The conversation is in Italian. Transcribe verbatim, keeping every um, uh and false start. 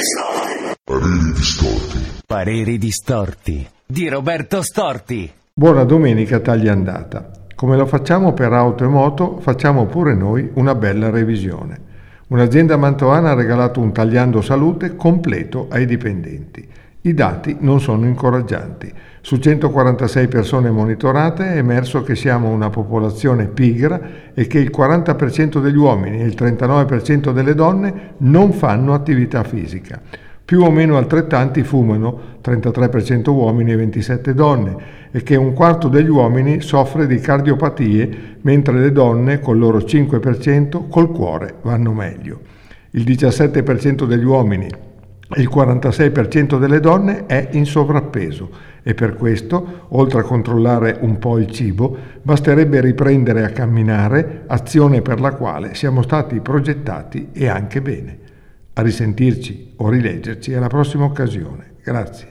Pareri distorti. Pareri distorti di Roberto Storti. Buona domenica tagliandata. Come lo facciamo per auto e moto, facciamo pure noi una bella revisione. Un'azienda mantovana ha regalato un tagliando salute completo ai dipendenti. I dati non sono incoraggianti. Su centoquarantasei persone monitorate è emerso che siamo una popolazione pigra e che il quaranta per cento degli uomini e il trentanove per cento delle donne non fanno attività fisica. Più o meno altrettanti fumano, trentatré per cento uomini e ventisette donne, e che un quarto degli uomini soffre di cardiopatie, mentre le donne, col loro cinque per cento, col cuore vanno meglio. Il diciassette per cento degli uomini e il quarantasei per cento delle donne è in sovrappeso e per questo, oltre a controllare un po' il cibo, basterebbe riprendere a camminare, azione per la quale siamo stati progettati e anche bene. A risentirci o rileggerci alla prossima occasione. Grazie.